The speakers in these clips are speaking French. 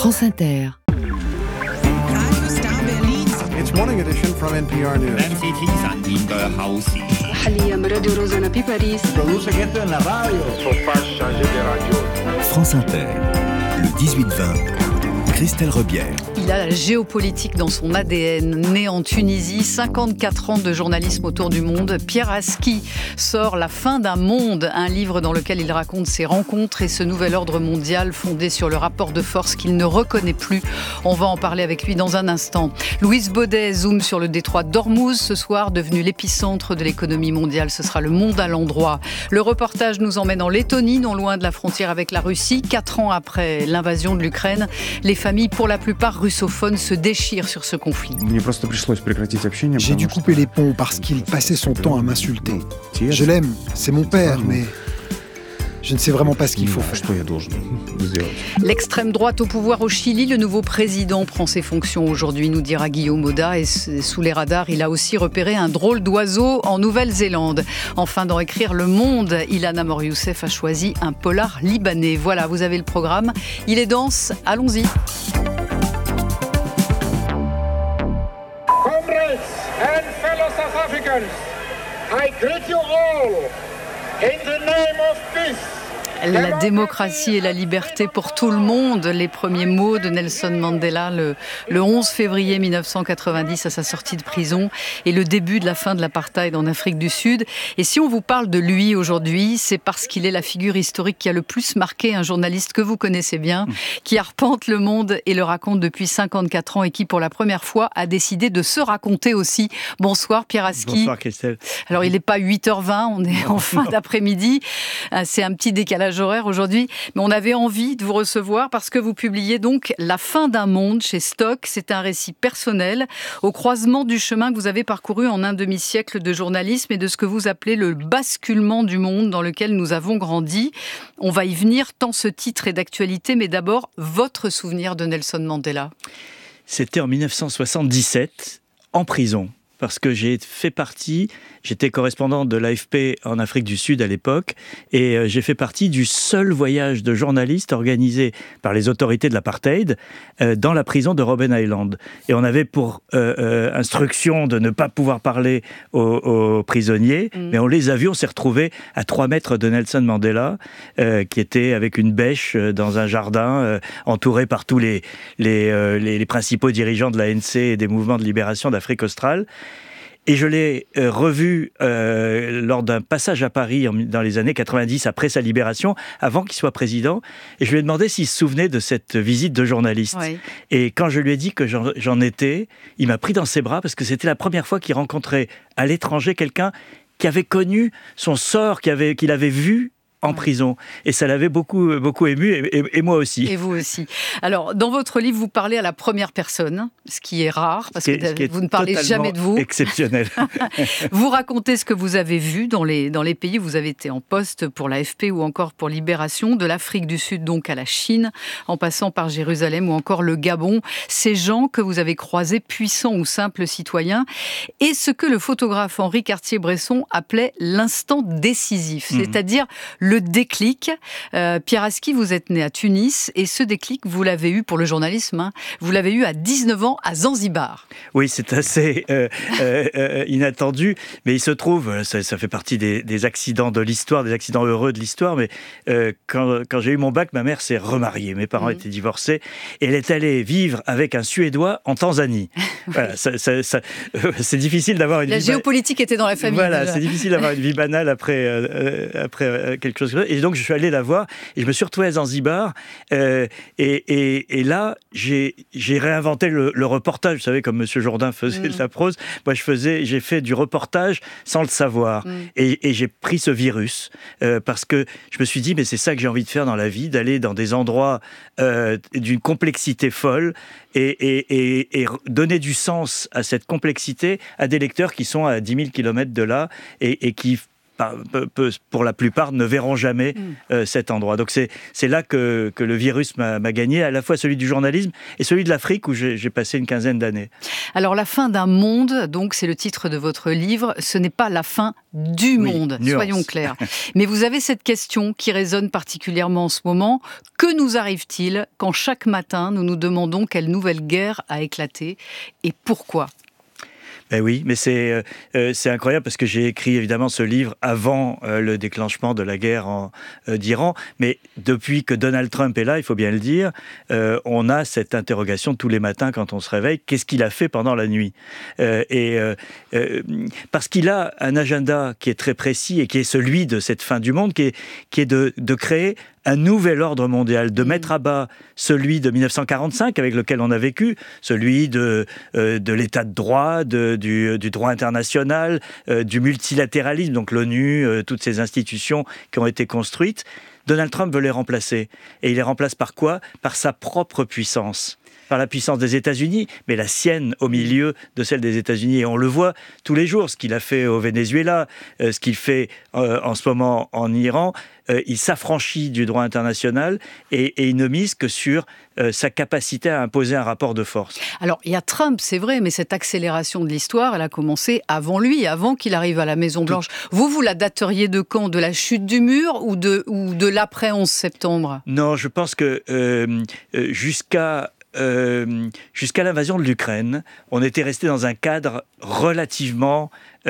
France Inter. It's morning edition from NPR News. Produce gente en la radio. France Inter, le 18-20, Christelle Rebière. Il a la géopolitique dans son ADN. Né en Tunisie, 54 ans de journalisme autour du monde, Pierre Aski sort La fin d'un monde, un livre dans lequel il raconte ses rencontres et ce nouvel ordre mondial fondé sur le rapport de force qu'il ne reconnaît plus. On va en parler avec lui dans un instant. Louise Baudet zoome sur le détroit d'Ormuz ce soir, devenu l'épicentre de l'économie mondiale. Ce sera le monde à l'endroit. Le reportage nous emmène en Lettonie, non loin de la frontière avec la Russie. 4 ans après l'invasion de l'Ukraine, les familles, pour la plupart russophones, se déchirent sur ce conflit. J'ai dû couper les ponts parce qu'il passait son temps à m'insulter. Je l'aime, c'est mon père, mais je ne sais vraiment pas ce qu'il faut faire. L'extrême droite au pouvoir au Chili, le nouveau président prend ses fonctions aujourd'hui, nous dira Guillaume Oda. Et sous les radars, il a aussi repéré un drôle d'oiseau en Nouvelle-Zélande. Enfin, dans Écrire le monde, Ilana Mor-Youssef a choisi un polar libanais. Voilà, vous avez le programme. Il est dense, allons-y. Comrades and fellow South Africans, I greet you all in the name of peace. La démocratie et la liberté pour tout le monde, les premiers mots de Nelson Mandela le 11 février 1990 à sa sortie de prison et le début de la fin de l'apartheid en Afrique du Sud. Et si on vous parle de lui aujourd'hui, c'est parce qu'il est la figure historique qui a le plus marqué un journaliste que vous connaissez bien, qui arpente le monde et le raconte depuis 54 ans et qui pour la première fois a décidé de se raconter aussi. Bonsoir Pierre Aski. Bonsoir Christelle. Alors il n'est pas 8h20, on est en fin d'après-midi, c'est un petit décalage horaire aujourd'hui, mais on avait envie de vous recevoir parce que vous publiez donc La fin d'un monde chez Stock. C'est un récit personnel au croisement du chemin que vous avez parcouru en un demi-siècle de journalisme et de ce que vous appelez le basculement du monde dans lequel nous avons grandi. On va y venir tant ce titre est d'actualité, mais d'abord votre souvenir de Nelson Mandela. C'était en 1977, en prison. Parce que j'étais correspondant de l'AFP en Afrique du Sud à l'époque, et j'ai fait partie du seul voyage de journalistes organisé par les autorités de l'apartheid dans la prison de Robben Island. Et on avait pour instruction de ne pas pouvoir parler aux prisonniers, mais on les a vus, on s'est retrouvés à 3 mètres de Nelson Mandela, qui était avec une bêche dans un jardin, entouré par tous les principaux dirigeants de l'ANC et des mouvements de libération d'Afrique australe. Et je l'ai revu lors d'un passage à Paris dans les années 90, après sa libération, avant qu'il soit président. Et je lui ai demandé s'il se souvenait de cette visite de journaliste. Oui. Et quand je lui ai dit que j'en étais, il m'a pris dans ses bras parce que c'était la première fois qu'il rencontrait à l'étranger quelqu'un qui avait connu son sort, qu'il avait vu en prison. Et ça l'avait beaucoup ému, et moi aussi. Et vous aussi. Alors, dans votre livre, vous parlez à la première personne, ce qui est rare, parce que vous ne parlez jamais de vous. Exceptionnel. Vous racontez ce que vous avez vu dans les pays où vous avez été en poste pour l'AFP ou encore pour Libération, de l'Afrique du Sud donc à la Chine, en passant par Jérusalem ou encore le Gabon. Ces gens que vous avez croisés, puissants ou simples citoyens, et ce que le photographe Henri Cartier-Bresson appelait l'instant décisif, c'est-à-dire le déclic. Pierre Aski, vous êtes né à Tunis et ce déclic, vous l'avez eu pour le journalisme, vous l'avez eu à 19 ans à Zanzibar. Oui, c'est assez inattendu, mais il se trouve, ça fait partie des accidents de l'histoire, des accidents heureux de l'histoire, mais quand j'ai eu mon bac, ma mère s'est remariée, mes parents étaient divorcés, et elle est allée vivre avec un Suédois en Tanzanie. Voilà, c'est difficile d'avoir une vie... La géopolitique était dans la famille. Voilà, déjà. C'est difficile d'avoir une vie banale après quelque chose. Et donc, je suis allé la voir et je me suis retrouvé à Zanzibar. Et là, j'ai réinventé le reportage. Vous savez, comme M. Jourdain faisait de la prose, moi, j'ai fait du reportage sans le savoir. Et j'ai pris ce virus parce que je me suis dit, mais c'est ça que j'ai envie de faire dans la vie, d'aller dans des endroits d'une complexité folle et donner du sens à cette complexité à des lecteurs qui sont à 10 000 kilomètres de là et qui pour la plupart, ne verront jamais cet endroit. Donc c'est là que le virus m'a gagné, à la fois celui du journalisme et celui de l'Afrique, où j'ai passé une quinzaine d'années. Alors, la fin d'un monde, donc c'est le titre de votre livre, ce n'est pas la fin du monde, soyons clairs. Mais vous avez cette question qui résonne particulièrement en ce moment. Que nous arrive-t-il quand chaque matin nous nous demandons quelle nouvelle guerre a éclaté et pourquoi ? Ben oui, mais c'est incroyable parce que j'ai écrit évidemment ce livre avant le déclenchement de la guerre d'Iran, mais depuis que Donald Trump est là, il faut bien le dire, on a cette interrogation tous les matins quand on se réveille, qu'est-ce qu'il a fait pendant la nuit ? Parce qu'il a un agenda qui est très précis et qui est celui de cette fin du monde, qui est de créer un nouvel ordre mondial, de mettre à bas celui de 1945 avec lequel on a vécu, celui de l'état de droit, du droit international, du multilatéralisme, donc l'ONU, toutes ces institutions qui ont été construites. Donald Trump veut les remplacer. Et il les remplace par quoi ? Par sa propre puissance. Par la puissance des États-Unis, mais la sienne au milieu de celle des États-Unis. Et on le voit tous les jours, ce qu'il a fait au Venezuela, ce qu'il fait en ce moment en Iran. Il s'affranchit du droit international et il ne mise que sur sa capacité à imposer un rapport de force. Alors, il y a Trump, c'est vrai, mais cette accélération de l'histoire, elle a commencé avant lui, avant qu'il arrive à la Maison-Blanche. Vous la dateriez de quand ? De la chute du mur ou de l'après 11 septembre ? Non, je pense que jusqu'à l'invasion de l'Ukraine, on était resté dans un cadre relativement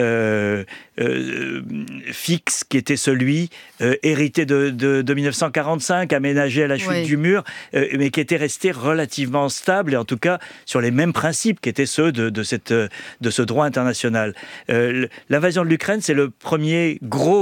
fixe, qui était celui hérité de 1945, aménagé à la chute du mur, mais qui était resté relativement stable, et en tout cas sur les mêmes principes qui étaient ceux de ce droit international. L'invasion de l'Ukraine, c'est le premier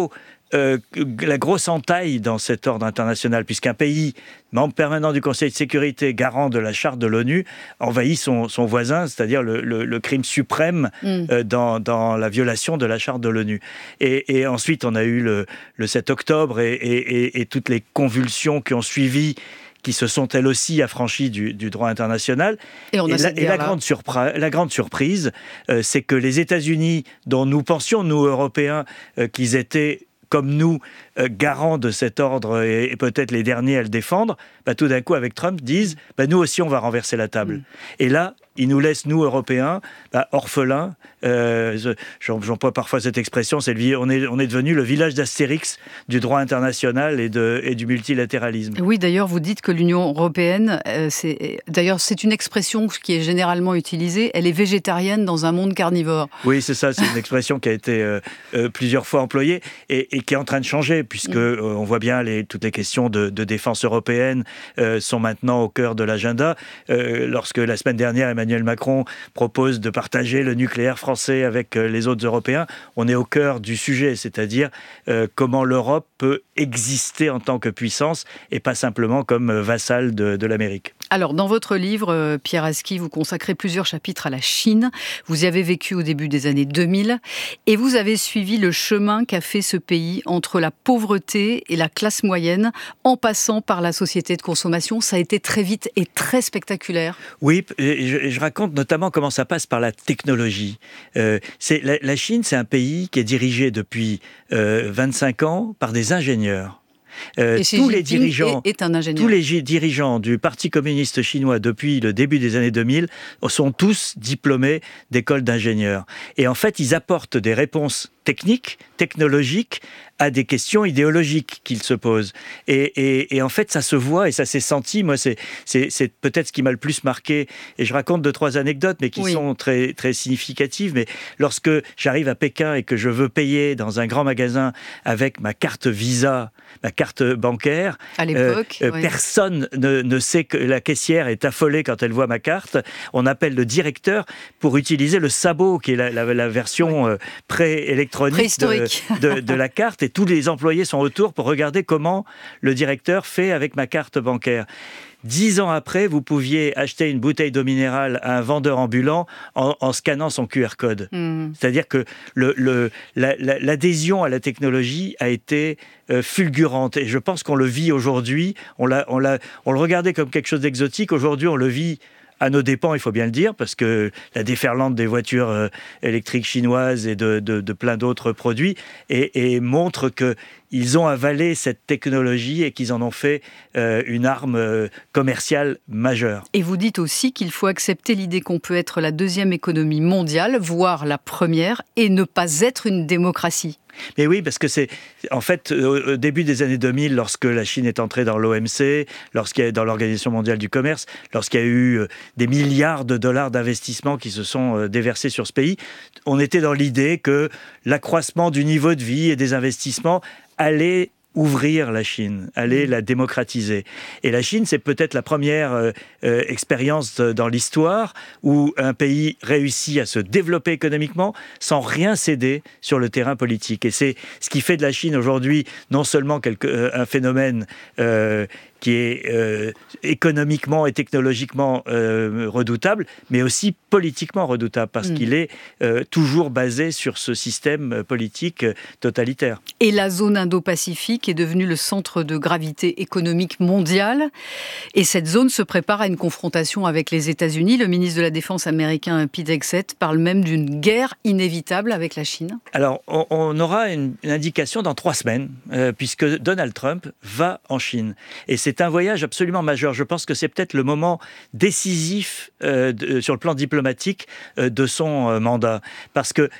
la grosse entaille dans cet ordre international, puisqu'un pays, membre permanent du Conseil de sécurité, garant de la charte de l'ONU, envahit son voisin, c'est-à-dire le crime suprême dans la violation de la charte de l'ONU. Et ensuite, on a eu le 7 octobre et toutes les convulsions qui ont suivi, qui se sont elles aussi affranchies du droit international. Et la grande surprise, c'est que les États-Unis, dont nous pensions, nous Européens, qu'ils étaient comme nous, garants de cet ordre et peut-être les derniers à le défendre, tout d'un coup, avec Trump, disent nous aussi, on va renverser la table. Et là, ils nous laissent, nous, Européens, orphelins. J'emploie parfois cette expression, on est devenu le village d'Astérix du droit international et du multilatéralisme. Oui, d'ailleurs, vous dites que l'Union européenne, c'est une expression qui est généralement utilisée, elle est végétarienne dans un monde carnivore. Oui, c'est ça, c'est une expression qui a été plusieurs fois employée et qui est en train de changer, puisque on voit bien toutes les questions de défense européenne sont maintenant au cœur de l'agenda. Lorsque la semaine dernière, Emmanuel Macron propose de partager le nucléaire français avec les autres Européens, on est au cœur du sujet, c'est-à-dire comment l'Europe peut exister en tant que puissance et pas simplement comme vassal de l'Amérique. Alors, dans votre livre, Pierre Aski, vous consacrez plusieurs chapitres à la Chine. Vous y avez vécu au début des années 2000 et vous avez suivi le chemin qu'a fait ce pays entre la pauvreté et la classe moyenne, en passant par la société de consommation. Ça a été très vite et très spectaculaire. Oui, et je raconte notamment comment ça passe par la technologie. La Chine, c'est un pays qui est dirigé depuis 25 ans par des ingénieurs. Tous les dirigeants du Parti communiste chinois depuis le début des années 2000 sont tous diplômés d'écoles d'ingénieurs. Et en fait, ils apportent des réponses technologiques à des questions idéologiques qu'ils se posent. Et en fait, ça se voit et ça s'est senti. Moi, c'est peut-être ce qui m'a le plus marqué. Et je raconte 2-3 anecdotes, mais qui sont très, très significatives. Mais lorsque j'arrive à Pékin et que je veux payer dans un grand magasin avec ma carte Visa, ma carte bancaire, à l'époque, personne ne sait que la caissière est affolée quand elle voit ma carte. On appelle le directeur pour utiliser le sabot, qui est la version préélectronique de la carte. Et tous les employés sont autour pour regarder comment le directeur fait avec ma carte bancaire. 10 ans après, vous pouviez acheter une bouteille d'eau minérale à un vendeur ambulant en scannant son QR code. C'est-à-dire que l'adhésion à la technologie a été fulgurante. Et je pense qu'on le vit aujourd'hui. On le regardait comme quelque chose d'exotique. Aujourd'hui, on le vit à nos dépens, il faut bien le dire, parce que la déferlante des voitures électriques chinoises et de plein d'autres produits et montre qu'ils ont avalé cette technologie et qu'ils en ont fait une arme commerciale majeure. Et vous dites aussi qu'il faut accepter l'idée qu'on peut être la deuxième économie mondiale, voire la première, et ne pas être une démocratie. Mais oui, parce que c'est en fait au début des années 2000, lorsque la Chine est entrée dans l'OMC, lorsqu'il y a dans l'Organisation mondiale du commerce, lorsqu'il y a eu des milliards de dollars d'investissements qui se sont déversés sur ce pays, on était dans l'idée que l'accroissement du niveau de vie et des investissements allait ouvrir la Chine, aller la démocratiser. Et la Chine, c'est peut-être la première expérience dans l'histoire où un pays réussit à se développer économiquement sans rien céder sur le terrain politique. Et c'est ce qui fait de la Chine aujourd'hui non seulement un phénomène qui est économiquement et technologiquement redoutable, mais aussi politiquement redoutable, parce qu'il est toujours basé sur ce système politique totalitaire. Et la zone Indo-Pacifique est devenue le centre de gravité économique mondiale. Et cette zone se prépare à une confrontation avec les États-Unis. Le ministre de la Défense américain, Pete Hegseth, parle même d'une guerre inévitable avec la Chine. Alors, on aura une indication dans 3 semaines, puisque Donald Trump va en Chine. Et c'est un voyage absolument majeur. Je pense que c'est peut-être le moment décisif sur le plan diplomatique de son mandat. Parce que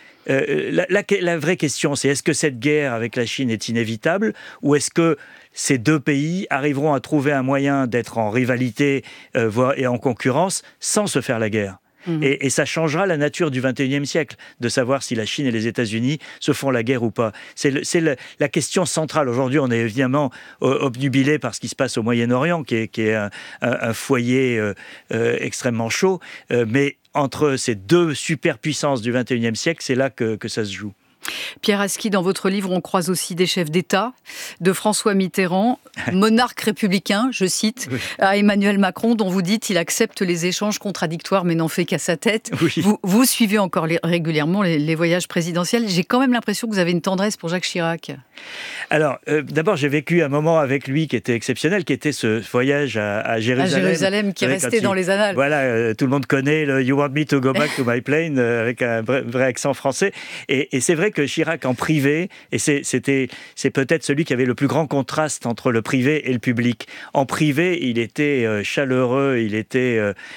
la vraie question, c'est est-ce que cette guerre avec la Chine est inévitable ou est-ce que ces deux pays arriveront à trouver un moyen d'être en rivalité et en concurrence sans se faire la guerre ? Et ça changera la nature du XXIe siècle, de savoir si la Chine et les États-Unis se font la guerre ou pas. C'est la question centrale. Aujourd'hui, on est évidemment obnubilé par ce qui se passe au Moyen-Orient, qui est un foyer extrêmement chaud. Mais entre ces deux superpuissances du XXIe siècle, c'est là que ça se joue. Pierre Aski, dans votre livre, on croise aussi des chefs d'État, de François Mitterrand, monarque républicain, je cite, à Emmanuel Macron, dont vous dites qu'il accepte les échanges contradictoires mais n'en fait qu'à sa tête. Oui. Vous suivez encore régulièrement les voyages présidentiels. J'ai quand même l'impression que vous avez une tendresse pour Jacques Chirac. Alors, d'abord, j'ai vécu un moment avec lui qui était exceptionnel, qui était ce voyage à Jérusalem. À Jérusalem, qui est resté dans les annales. Voilà, tout le monde connaît le « You want me to go back to my plane » avec un vrai accent français. Et c'est vrai que Chirac en privé, et c'est peut-être celui qui avait le plus grand contraste entre le privé et le public. En privé, il était chaleureux, il était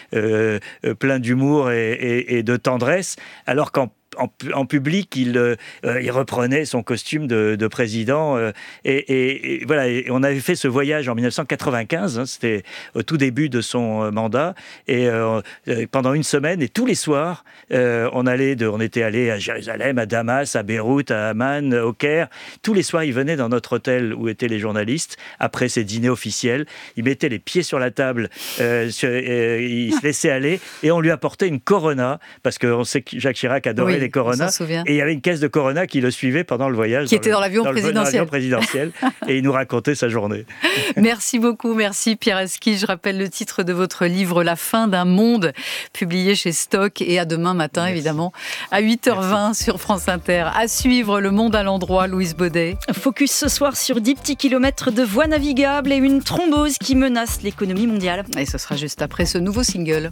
plein d'humour et de tendresse, alors qu'en public, il reprenait son costume de président. Et voilà, et on avait fait ce voyage en 1995, c'était au tout début de son mandat. Et pendant une semaine, et tous les soirs, on était allé à Jérusalem, à Damas, à Beyrouth, à Amman, au Caire. Tous les soirs, il venait dans notre hôtel où étaient les journalistes, après ses dîners officiels. Il mettait les pieds sur la table, il se laissait aller, et on lui apportait une Corona, parce qu'on sait que Jacques Chirac adorait les Corona, et il y avait une caisse de Corona qui le suivait pendant le voyage. Qui était dans l'avion présidentiel. Et il nous racontait sa journée. Merci beaucoup, merci Pierre Aski. Je rappelle le titre de votre livre « La fin d'un monde », publié chez Stock, et à demain matin, évidemment, à 8h20 sur France Inter. À suivre, Le Monde à l'endroit, Louise Baudet. Focus ce soir sur 10 petits kilomètres de voies navigables et une thrombose qui menace l'économie mondiale. Et ce sera juste après ce nouveau single.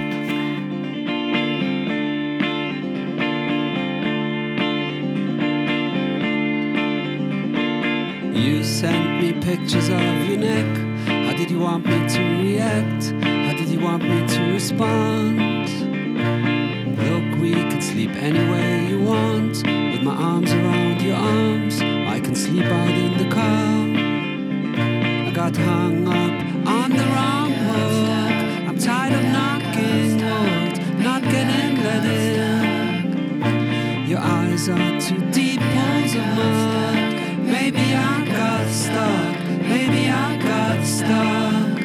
You sent me pictures of your neck. How did you want me to react? How did you want me to respond? Look, we could sleep anywhere you want. With my arms around your arms, I can sleep out in the car. I got hung up on the wrong hook. I'm tired of knocking wood, not getting let in. Your eyes are two deep pools of mud. Maybe I got stuck, maybe I got stuck.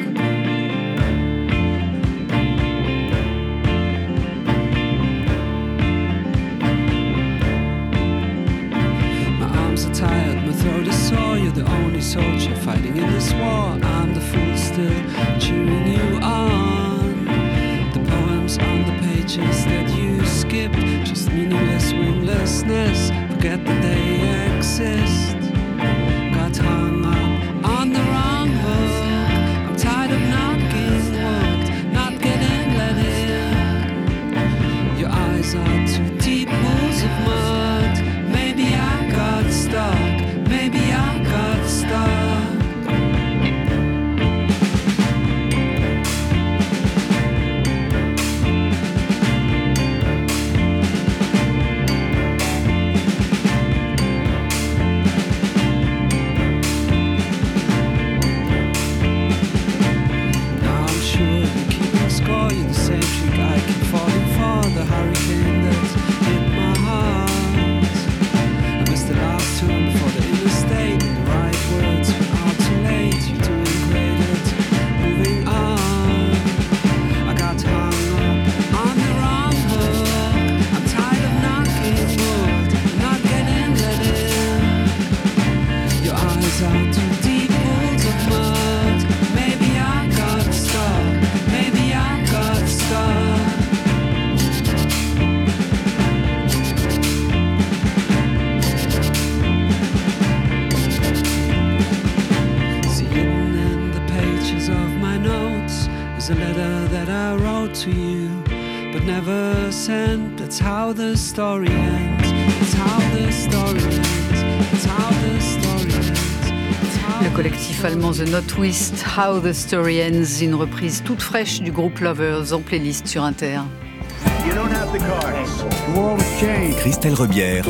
My arms are tired, my throat is sore. You're the only soldier fighting in this war. I'm the fool still cheering you on. The poems on the pages that you skipped, just meaningless winglessness. Forget that they exist. Got hung up on the wrong hook. I'm tired of knocking wood, not getting let in. sure you're the same chick I keep falling for. The hurricane that's hit my heart. I missed the last turn before the interstate. And the right words were out too late. You're doing great at moving on. I got hung up on the wrong hook. I'm tired of knocking wood and not getting let in. Your eyes are too deep pools of mud. Maybe I gotta stop. Maybe I gotta stop. See, hidden in the pages of my notes is a letter that I wrote to you, but never sent. That's how the story ends. It's how the story ends. It's how the story ends. Le collectif allemand The Notwist, How the Story Ends, une reprise toute fraîche du groupe Lovers en playlist sur Inter. Christelle Rebière,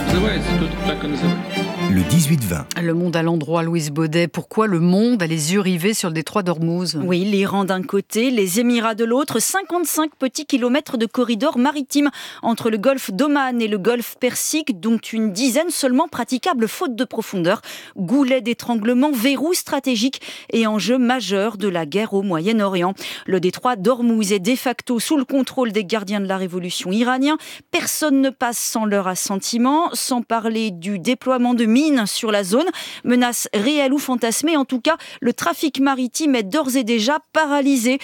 le 18-20. Le Monde à l'endroit, Louise Baudet. Pourquoi le monde a les yeux rivés sur le détroit d'Ormuz ? Oui, l'Iran d'un côté, les Émirats de l'autre, 55 petits kilomètres de corridors maritimes entre le golfe d'Oman et le golfe Persique, dont une dizaine seulement praticables faute de profondeur. Goulet d'étranglement, verrou stratégique et enjeu majeur de la guerre au Moyen-Orient. Le détroit d'Ormuz est de facto sous le contrôle des gardiens de la révolution iranienne. Personne ne passe sans leur assentiment, sans parler du déploiement de mines sur la zone. Menace réelle ou fantasmée, en tout cas, le trafic maritime est d'ores et déjà paralysé.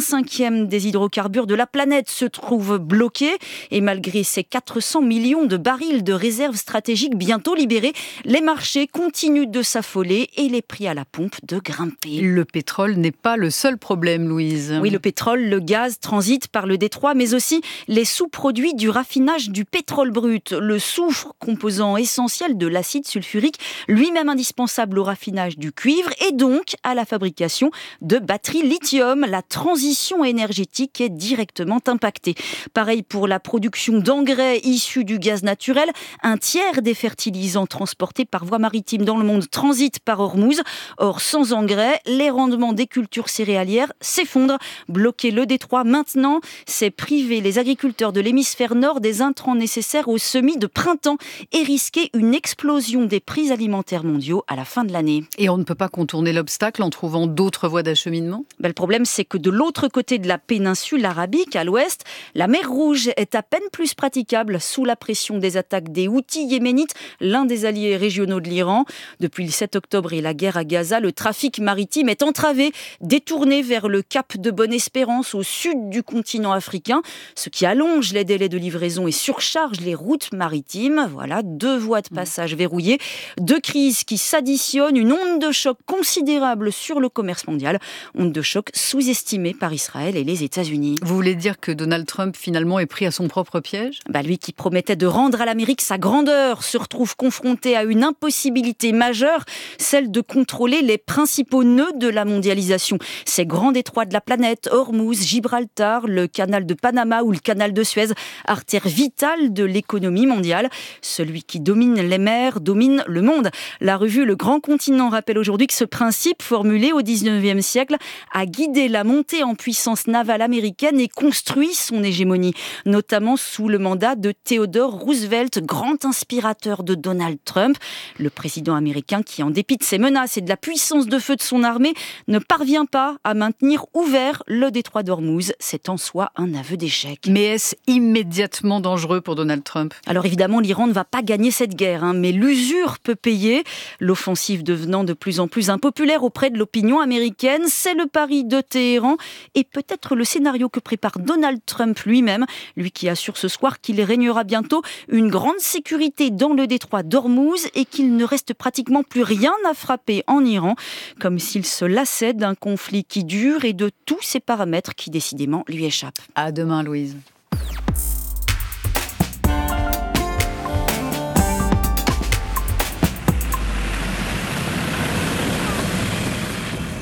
1/5 des hydrocarbures de la planète se trouve bloqué. Et malgré ces 400 millions de barils de réserves stratégiques bientôt libérés, les marchés continuent de s'affoler et les prix à la pompe de grimper. Le pétrole n'est pas le seul problème, Louise. Oui, le pétrole, le gaz transitent par le détroit, mais aussi les sous-produits du raffinage du pétrole brut. Le soufre, composant essentiel de l'acide sulfurique, lui-même indispensable au raffinage du cuivre et donc à la fabrication de batteries lithium. La transition énergétique est directement impactée. Pareil pour la production d'engrais issus du gaz naturel. 1/3 des fertilisants transportés par voie maritime dans le monde transitent par Ormuz. Or, sans engrais, les rendements des cultures céréalières s'effondrent. Bloquer le détroit maintenant, c'est priver les agriculteurs de l'hémisphère nord des intrants nécessaires au semis de printemps et risquer une explosion des prix alimentaires mondiaux à la fin de l'année. Et on ne peut pas contourner l'obstacle en trouvant d'autres voies d'acheminement ? Le problème, c'est que de l'autre côté de la péninsule arabique, à l'ouest, la mer Rouge est à peine plus praticable sous la pression des attaques des Houthis yéménites, l'un des alliés régionaux de l'Iran. Depuis le 7 octobre et la guerre à Gaza, le trafic maritime est entravé, détourné vers le cap de Bonne-Espérance au sud du continent africain, ce qui allonge les délais de livraison et surcharge les routes maritimes. Voilà, 2 voies de passage verrouillées, 2 crises qui s'additionnent, une onde de choc considérable sur le commerce mondial, onde de choc sous-estimée par Israël et les États-Unis. Vous voulez dire que Donald Trump finalement est pris à son propre piège ? Lui qui promettait de rendre à l'Amérique sa grandeur se retrouve confronté à une impossibilité majeure, celle de contrôler les principaux nœuds de la mondialisation. Ces grands détroits de la planète, Ormuz, Gibraltar, le canal de Panama ou le canal de Suez, artère vitale de l'économie mondiale. Celui qui domine les mers domine le monde. La revue Le Grand Continent rappelle aujourd'hui que ce principe, formulé au XIXe siècle, a guidé la montée en puissance navale américaine et construit son hégémonie, notamment sous le mandat de Theodore Roosevelt, grand inspirateur de Donald Trump. Le président américain qui, en dépit de ses menaces et de la puissance de feu de son armée, ne parvient pas à maintenir ouvert le détroit d'Ormuz. C'est en soi un aveu d'échec. Mais est-ce immédiatement dangereux pour Donald Trump ? Alors évidemment, l'Iran ne va pas gagner cette guerre, mais l'usure peut payer. L'offensive devenant de plus en plus impopulaire auprès de l'opinion américaine, c'est le pari de Téhéran et peut-être le scénario que prépare Donald Trump lui-même, lui qui assure ce soir qu'il régnera bientôt une grande sécurité dans le détroit d'Ormuz et qu'il ne reste pratiquement plus rien à frapper en Iran, comme s'il se lassait d'un conflit qui dure et de tous ces paramètres qui décidément lui échappent. À demain, Louise.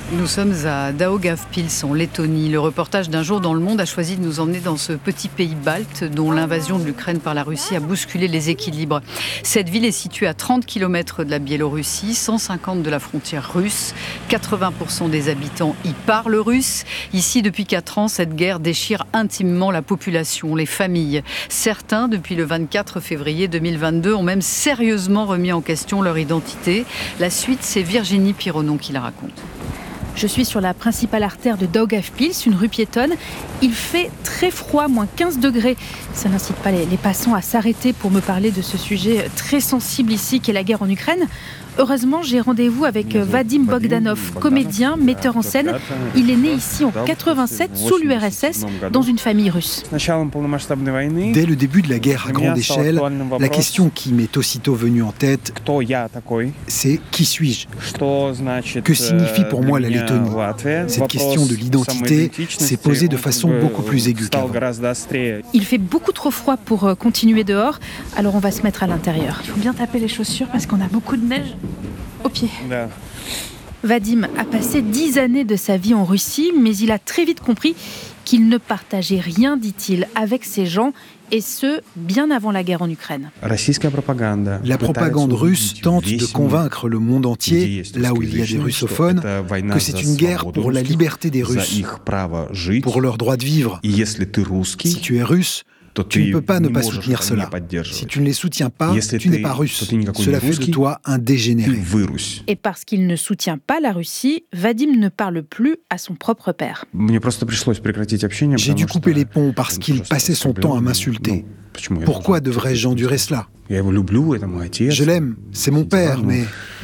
Nous sommes à Daugavpils en Lettonie. Le reportage d'Un jour dans le monde a choisi de nous emmener dans ce petit pays balte dont l'invasion de l'Ukraine par la Russie a bousculé les équilibres. Cette ville est située à 30 km de la Biélorussie, 150 de la frontière russe. 80% des habitants y parlent russe. Ici, depuis 4 ans, cette guerre déchire intimement la population, les familles. Certains, depuis le 24 février 2022, ont même sérieusement remis en question leur identité. La suite, c'est Virginie Pironon qui la raconte. Je suis sur la principale artère de Daugavpils, une rue piétonne. Il fait très froid, moins 15 degrés. Ça n'incite pas les passants à s'arrêter pour me parler de ce sujet très sensible ici qu'est la guerre en Ukraine. Heureusement, j'ai rendez-vous avec Vadim Bogdanov, comédien, metteur en scène. Il est né ici en 87, sous l'URSS, dans une famille russe. Dès le début de la guerre à grande échelle, la question qui m'est aussitôt venue en tête, c'est « Qui suis-je » Que signifie pour moi la Lettonie ? Cette question de l'identité s'est posée de façon beaucoup plus aiguë qu'avant. Il fait beaucoup trop froid pour continuer dehors, alors on va se mettre à l'intérieur. Il faut bien taper les chaussures parce qu'on a beaucoup de neige aux pieds. Vadim a passé 10 années de sa vie en Russie, mais il a très vite compris qu'il ne partageait rien, dit-il, avec ces gens, et ce, bien avant la guerre en Ukraine. La propagande russe tente de convaincre le monde entier, là où il y a des russophones, que c'est une guerre pour la liberté des Russes, pour leur droit de vivre. Si tu es russe, tu ne peux pas ne pas soutenir cela. Si tu ne les soutiens pas, tu n'es pas russe. Cela fait de toi un dégénéré. Et parce qu'il ne soutient pas la Russie, Vadim ne parle plus à son propre père. J'ai dû couper les ponts parce qu'il passait son temps à m'insulter. Pourquoi devrais-je endurer cela ? Je l'aime, c'est mon père, mais...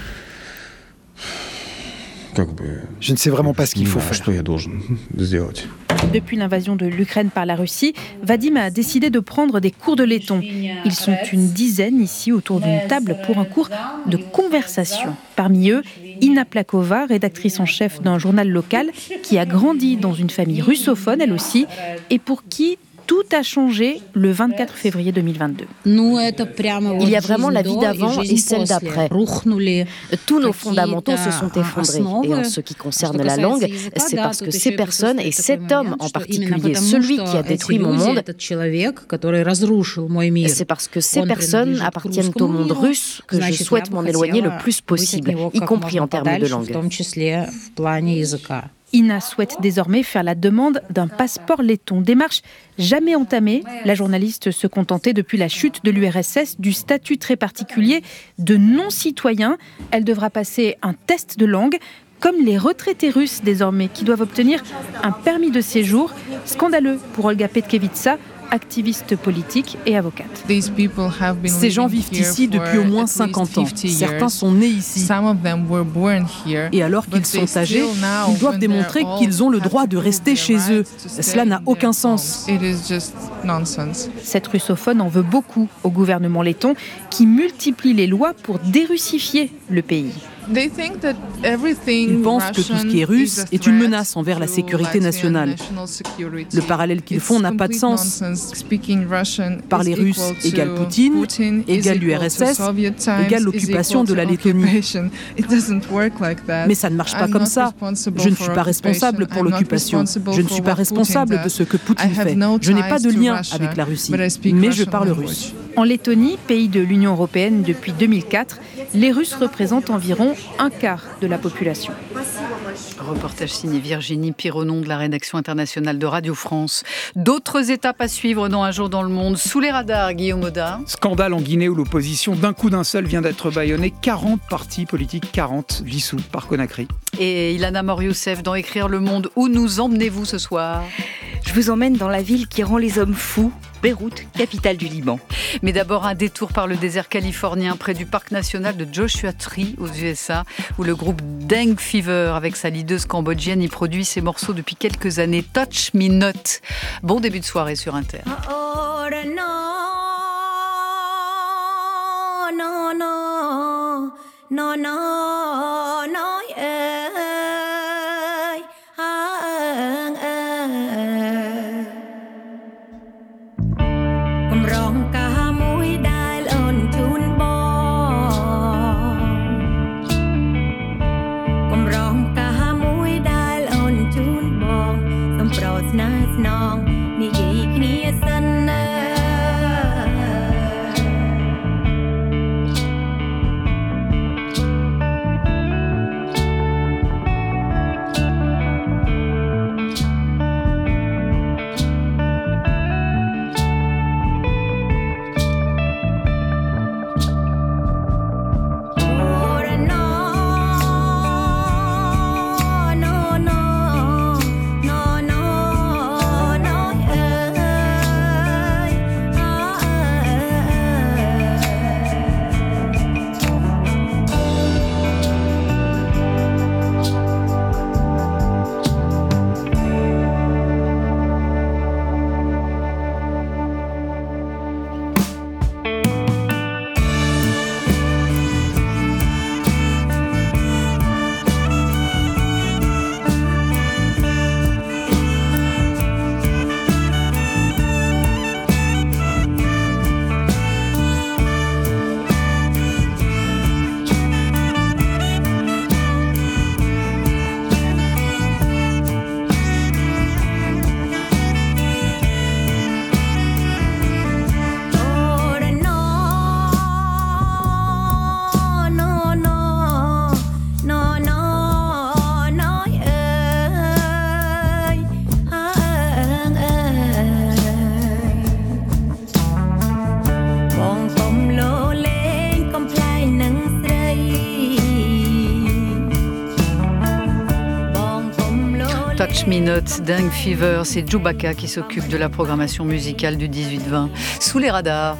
je ne sais vraiment pas ce qu'il faut faire. Depuis l'invasion de l'Ukraine par la Russie, Vadim a décidé de prendre des cours de letton. Ils sont une dizaine ici autour d'une table pour un cours de conversation. Parmi eux, Ina Plakova, rédactrice en chef d'un journal local, qui a grandi dans une famille russophone elle aussi, et pour qui tout a changé le 24 février 2022. Il y a vraiment la vie d'avant et celle d'après. Tous nos fondamentaux se sont effondrés. Et en ce qui concerne la langue, c'est parce que ces personnes, et cet homme en particulier, celui qui a détruit mon monde, c'est parce que ces personnes appartiennent au monde russe que je souhaite m'en éloigner le plus possible, y compris en termes de langue. Ina souhaite désormais faire la demande d'un passeport letton. Démarche jamais entamée. La journaliste se contentait depuis la chute de l'URSS du statut très particulier de non-citoyen. Elle devra passer un test de langue, comme les retraités russes désormais, qui doivent obtenir un permis de séjour. Scandaleux pour Olga Petkevitsa, activiste politique et avocate. Ces gens vivent ici depuis au moins 50 ans. Certains sont nés ici. Et alors qu'ils sont âgés, ils doivent démontrer qu'ils ont le droit de rester chez eux. Cela n'a aucun sens. Cette russophone en veut beaucoup au gouvernement letton qui multiplie les lois pour dérussifier le pays. Ils pensent que tout ce qui est russe est une menace envers la sécurité nationale. Le parallèle qu'ils font n'a pas de sens. Parler russe égale Poutine, égale l'URSS, égale l'occupation de la Lettonie. Mais ça ne marche pas comme ça. Je ne suis pas responsable pour l'occupation. Je ne suis pas responsable de ce que Poutine fait. Je n'ai pas de lien avec la Russie, mais je parle russe. En Lettonie, pays de l'Union européenne depuis 2004, les Russes représentent environ un quart de la population. Reportage signé Virginie Pironon de la rédaction internationale de Radio France. D'autres étapes à suivre dans Un jour dans le monde. Sous les radars, Guillaume Audin. Scandale en Guinée où l'opposition d'un coup d'un seul vient d'être bâillonnée. 40 partis politiques, 40 dissous par Conakry. Et Ilana Mor-Youssef dans Écrire le monde. Où nous emmenez-vous ce soir ? Je vous emmène dans la ville qui rend les hommes fous, Beyrouth, capitale du Liban. Mais d'abord un détour par le désert californien près du parc national de Joshua Tree aux USA où le groupe Dengue Fever avec sa leaduse cambodgienne y produit ses morceaux depuis quelques années. Touch Me Not. Bon début de soirée sur Inter. Touch Me Not, Dang Fever, c'est Chewbacca qui s'occupe de la programmation musicale du 18-20. Sous les radars.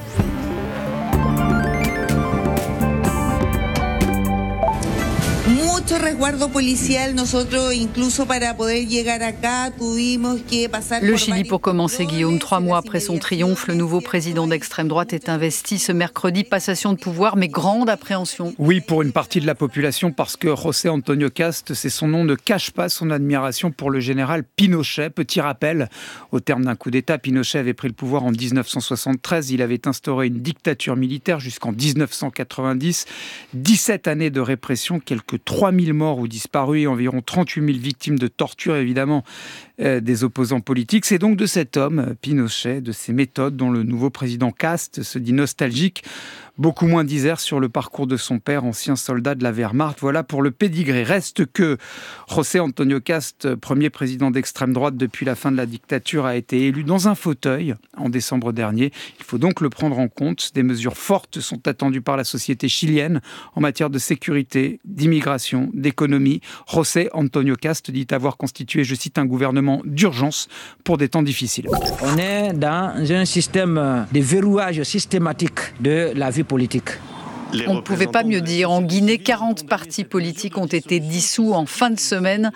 Mucho resguardo policial. Nosotros, incluso para poder llegar acá, tuvimos que pasar. Le Chili pour commencer, Guillaume. 3 mois après son triomphe, le nouveau président d'extrême droite est investi ce mercredi. Passation de pouvoir, mais grande appréhension. Oui, pour une partie de la population, parce que José Antonio Cast, c'est son nom, ne cache pas son admiration pour le général Pinochet. Petit rappel, au terme d'un coup d'État, Pinochet avait pris le pouvoir en 1973. Il avait instauré une dictature militaire jusqu'en 1990. 17 années de répression, quelques 3000 morts ou disparus et environ 38 000 victimes de torture, évidemment, des opposants politiques. C'est donc de cet homme, Pinochet, de ses méthodes, dont le nouveau président Cast se dit nostalgique. Beaucoup moins disert sur le parcours de son père, ancien soldat de la Wehrmacht. Voilà pour le pédigré. Reste que José Antonio Cast, premier président d'extrême droite depuis la fin de la dictature, a été élu dans un fauteuil en décembre dernier. Il faut donc le prendre en compte. Des mesures fortes sont attendues par la société chilienne en matière de sécurité, d'immigration, d'économie. José Antonio Cast dit avoir constitué, je cite, un gouvernement d'urgence pour des temps difficiles. On est dans un système de verrouillage systématique de la vie politique. On ne pouvait pas mieux dire. En Guinée, 40 partis politiques ont été dissous en fin de semaine.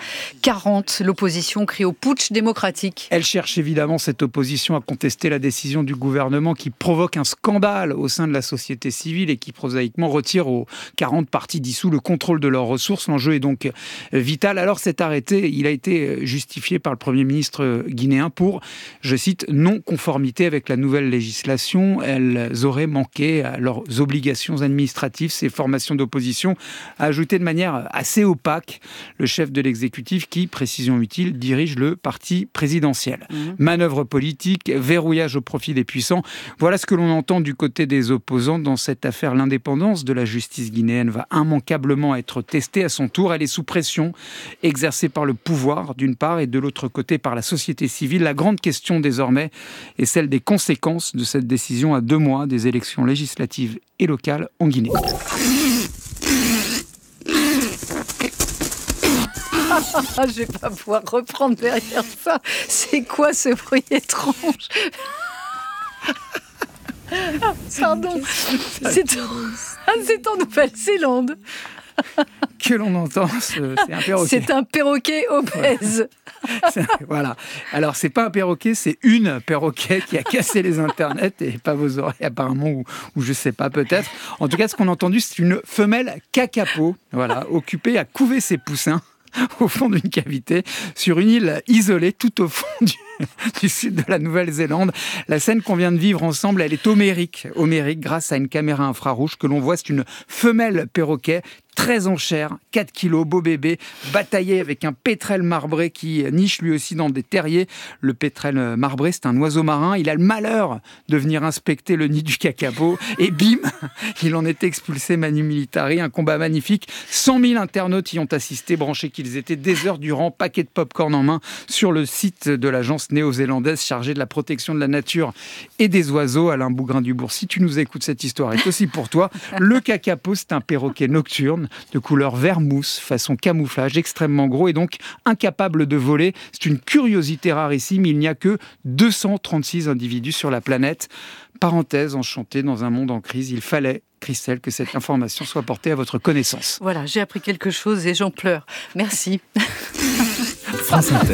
40, l'opposition crie au putsch démocratique. Elle cherche évidemment, cette opposition, à contester la décision du gouvernement qui provoque un scandale au sein de la société civile et qui prosaïquement retire aux 40 partis dissous le contrôle de leurs ressources. L'enjeu est donc vital. Alors cet arrêté, il a été justifié par le Premier ministre guinéen pour, je cite, non-conformité avec la nouvelle législation. Elles auraient manqué à leurs obligations administratives. Ces formations d'opposition, a ajouté de manière assez opaque le chef de l'exécutif qui, précision utile, dirige le parti présidentiel. Manœuvre politique, verrouillage au profit des puissants. Voilà ce que l'on entend du côté des opposants dans cette affaire. L'indépendance de la justice guinéenne va immanquablement être testée à son tour. Elle est sous pression, exercée par le pouvoir d'une part et de l'autre côté par la société civile. La grande question désormais est celle des conséquences de cette décision à 2 mois des élections législatives et locales en Guinée. Je vais pas pouvoir reprendre derrière ça. C'est quoi ce bruit étrange? Pardon. C'est en Nouvelle-Zélande. Que l'on entend, c'est un perroquet. C'est un perroquet obèse. Voilà. Alors, c'est pas un perroquet, c'est une perroquet qui a cassé les internets et pas vos oreilles apparemment, ou je sais pas, peut-être. En tout cas, ce qu'on a entendu, c'est une femelle kakapo, voilà, occupée à couver ses poussins au fond d'une cavité sur une île isolée tout au fond du sud de la Nouvelle-Zélande. La scène qu'on vient de vivre ensemble, elle est homérique grâce à une caméra infrarouge que l'on voit. C'est une femelle perroquet très en chair, 4 kilos, beau bébé, bataillé avec un pétrel marbré qui niche lui aussi dans des terriers. Le pétrel marbré, c'est un oiseau marin. Il a le malheur de venir inspecter le nid du kakapo. Et bim, il en est expulsé manu militari. Un combat magnifique. 100 000 internautes y ont assisté, branchés qu'ils étaient des heures durant, paquet de pop-corn en main, sur le site de l'agence néo-zélandaise chargée de la protection de la nature et des oiseaux. Alain Bougrain-Dubourg, si tu nous écoutes, cette histoire est aussi pour toi. Le kakapo, c'est un perroquet nocturne de couleur vert mousse, façon camouflage, extrêmement gros et donc incapable de voler. C'est une curiosité rarissime. Il n'y a que 236 individus sur la planète. Parenthèse enchantée dans un monde en crise. Il fallait, Christelle, que cette information soit portée à votre connaissance. Voilà, j'ai appris quelque chose et j'en pleure. Merci. France Inter.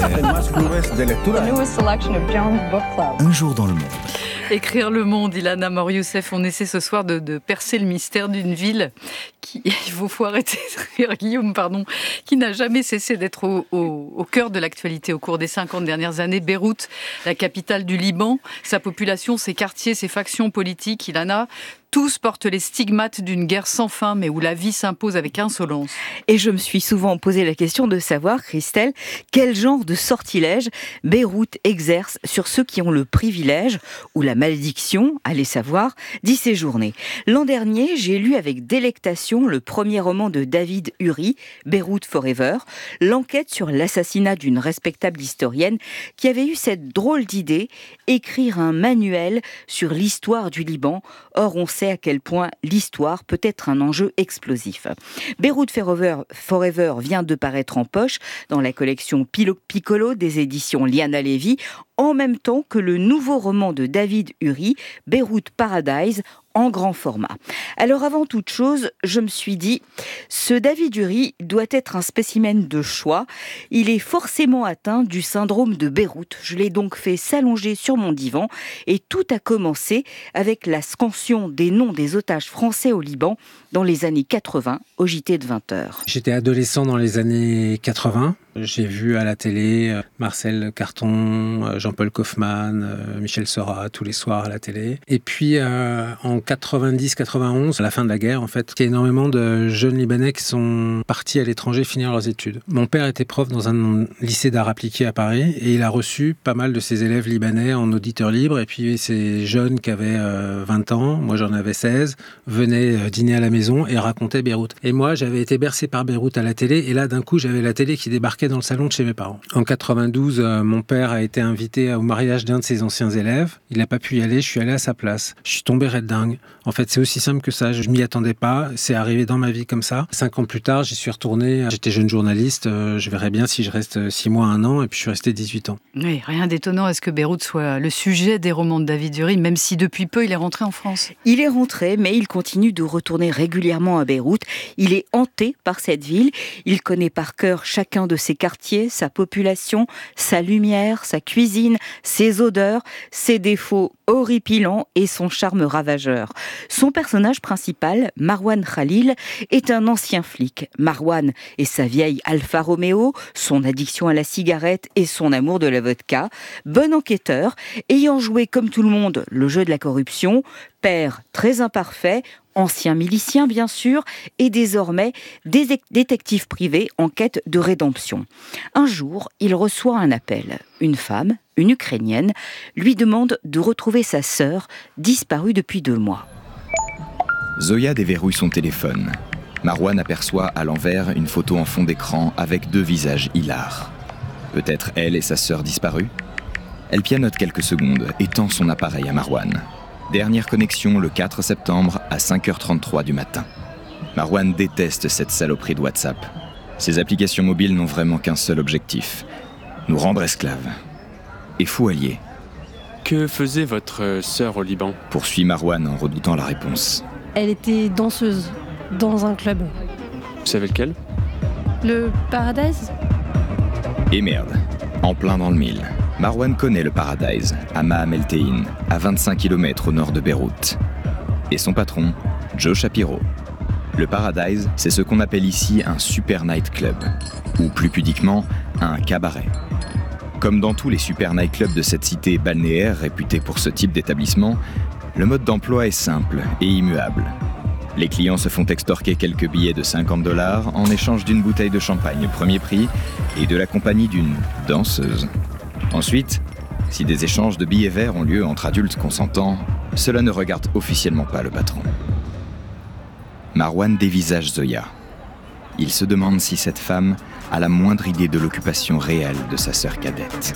Un jour dans le monde. Écrire le monde, Ilana Mor-Youssef, on essaie ce soir de percer le mystère d'une ville qui, il faut arrêter de rire, Guillaume, qui n'a jamais cessé d'être au cœur de l'actualité au cours des 50 dernières années. Beyrouth, la capitale du Liban, sa population, ses quartiers, ses factions politiques, Ilana, tous portent les stigmates d'une guerre sans fin, mais où la vie s'impose avec insolence. Et je me suis souvent posé la question de savoir, Christelle, quel genre de sortilège Beyrouth exerce sur ceux qui ont le privilège, ou la malédiction, allez savoir, d'y séjourner. L'an dernier, j'ai lu avec délectation le premier roman de David Uri, Beyrouth Forever, l'enquête sur l'assassinat d'une respectable historienne qui avait eu cette drôle d'idée, écrire un manuel sur l'histoire du Liban. Or, on sait à quel point l'histoire peut être un enjeu explosif. Beyrouth Forever vient de paraître en poche dans la collection Piccolo des éditions Liana Levy, en même temps que le nouveau roman de David Uri, Beyrouth Paradise, en grand format. Alors avant toute chose, je me suis dit, ce David Uri doit être un spécimen de choix. Il est forcément atteint du syndrome de Beyrouth. Je l'ai donc fait s'allonger sur mon divan et tout a commencé avec la scansion des noms des otages français au Liban dans les années 80 au JT de 20h. J'étais adolescent dans les années 80. J'ai vu à la télé Marcel Carton, Jean-Paul Kaufmann, Michel Seurat tous les soirs à la télé. Et puis en 90-91, à la fin de la guerre, en fait, il y a énormément de jeunes Libanais qui sont partis à l'étranger finir leurs études. Mon père était prof dans un lycée d'art appliqué à Paris et il a reçu pas mal de ses élèves libanais en auditeur libre. Et puis ces jeunes qui avaient 20 ans, moi j'en avais 16, venaient dîner à la maison et racontaient Beyrouth. Et moi j'avais été bercé par Beyrouth à la télé et là d'un coup j'avais la télé qui débarquait dans le salon de chez mes parents. En 92, mon père a été invité au mariage d'un de ses anciens élèves. Il n'a pas pu y aller, je suis allé à sa place. Je suis tombé red dingue. En fait, c'est aussi simple que ça. Je m'y attendais pas. C'est arrivé dans ma vie comme ça. 5 ans plus tard, j'y suis retourné. J'étais jeune journaliste. Je verrais bien si je reste 6 mois, 1 an. Et puis, je suis resté 18 ans. Oui, rien d'étonnant à ce que Beyrouth soit le sujet des romans de David Uri, même si depuis peu, il est rentré en France. Il est rentré, mais il continue de retourner régulièrement à Beyrouth. Il est hanté par cette ville. Il connaît par cœur chacun de ses quartiers, sa population, sa lumière, sa cuisine, ses odeurs, ses défauts horripilants et son charme ravageur. Son personnage principal, Marwan Khalil, est un ancien flic. Marwan et sa vieille Alfa Romeo, son addiction à la cigarette et son amour de la vodka. Bon enquêteur, ayant joué comme tout le monde le jeu de la corruption, père très imparfait, ancien milicien bien sûr, et désormais détective privé en quête de rédemption. Un jour, il reçoit un appel. Une femme, une Ukrainienne, lui demande de retrouver sa sœur, disparue depuis 2 mois. Zoya déverrouille son téléphone. Marwan aperçoit à l'envers une photo en fond d'écran avec 2 visages hilars. Peut-être elle et sa sœur disparues ? Elle pianote quelques secondes et tend son appareil à Marwan. Dernière connexion le 4 septembre à 5h33 du matin. Marwan déteste cette saloperie de WhatsApp. Ces applications mobiles n'ont vraiment qu'un seul objectif, nous rendre esclaves. Et fou alliés. Que faisait votre sœur au Liban ? Poursuit Marwan en redoutant la réponse. Elle était danseuse dans un club. Vous savez lequel ? Le Paradise ? Et merde, en plein dans le mille. Marwan connaît le Paradise, à Maam El Tein, à 25 km au nord de Beyrouth. Et son patron, Joe Shapiro. Le Paradise, c'est ce qu'on appelle ici un super nightclub, ou plus pudiquement, un cabaret. Comme dans tous les super nightclubs de cette cité balnéaire réputée pour ce type d'établissement, le mode d'emploi est simple et immuable. Les clients se font extorquer quelques billets de $50 en échange d'une bouteille de champagne premier prix et de la compagnie d'une danseuse. Ensuite, si des échanges de billets verts ont lieu entre adultes consentants, cela ne regarde officiellement pas le patron. Marwan dévisage Zoya. Il se demande si cette femme a la moindre idée de l'occupation réelle de sa sœur cadette.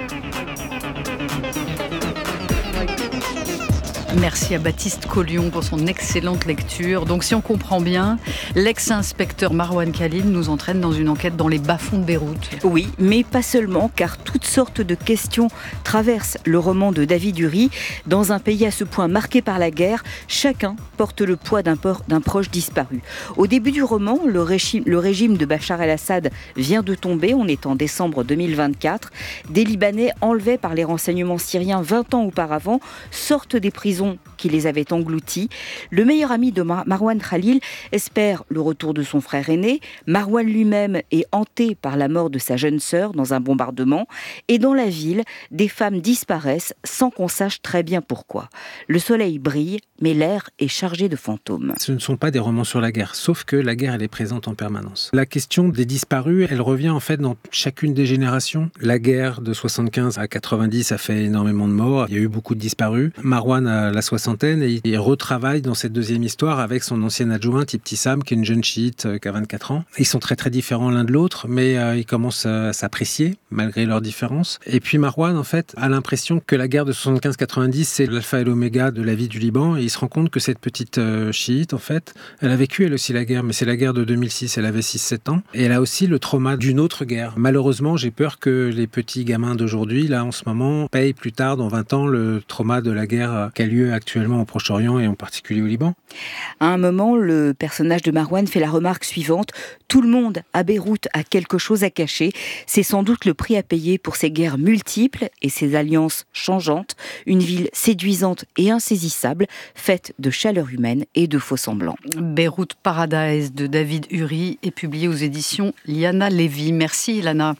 Merci à Baptiste Collion pour son excellente lecture. Donc si on comprend bien, l'ex-inspecteur Marwan Khalil nous entraîne dans une enquête dans les bas-fonds de Beyrouth. Oui, mais pas seulement, car toutes sortes de questions traversent le roman de David Uri. Dans un pays à ce point marqué par la guerre, chacun porte le poids d'un proche disparu. Au début du roman, le régime de Bachar el-Assad vient de tomber. On est en décembre 2024. Des Libanais enlevés par les renseignements syriens 20 ans auparavant sortent des prisons qui les avaient engloutis. Le meilleur ami de Marwan Khalil espère le retour de son frère aîné. Marwan lui-même est hanté par la mort de sa jeune sœur dans un bombardement. Et dans la ville, des femmes disparaissent sans qu'on sache très bien pourquoi. Le soleil brille, mais l'air est chargé de fantômes. Ce ne sont pas des romans sur la guerre, sauf que la guerre, elle est présente en permanence. La question des disparus, elle revient en fait dans chacune des générations. La guerre de 75 à 90 a fait énormément de morts. Il y a eu beaucoup de disparus. Marwan a la soixantaine et il retravaille dans cette deuxième histoire avec son ancienne adjointe, Ibtissam, qui est une jeune chiite qui a 24 ans. Ils sont très très différents l'un de l'autre, mais ils commencent à s'apprécier malgré leurs différences. Et puis Marwan, en fait, a l'impression que la guerre de 75-90, c'est l'alpha et l'oméga de la vie du Liban. Et il se rend compte que cette petite chiite, en fait, elle a vécu elle aussi la guerre, mais c'est la guerre de 2006, elle avait 6-7 ans. Et elle a aussi le trauma d'une autre guerre. Malheureusement, j'ai peur que les petits gamins d'aujourd'hui, là, en ce moment, payent plus tard, dans 20 ans, le trauma de la guerre qui a lieu actuellement au Proche-Orient et en particulier au Liban. À un moment, le personnage de Marwan fait la remarque suivante: tout le monde à Beyrouth a quelque chose à cacher. C'est sans doute le prix à payer pour ces guerres multiples et ces alliances changeantes. Une ville séduisante et insaisissable, faite de chaleur humaine et de faux semblants. Beyrouth Paradise de David Uri est publié aux éditions Liana Lévy. Merci Lana.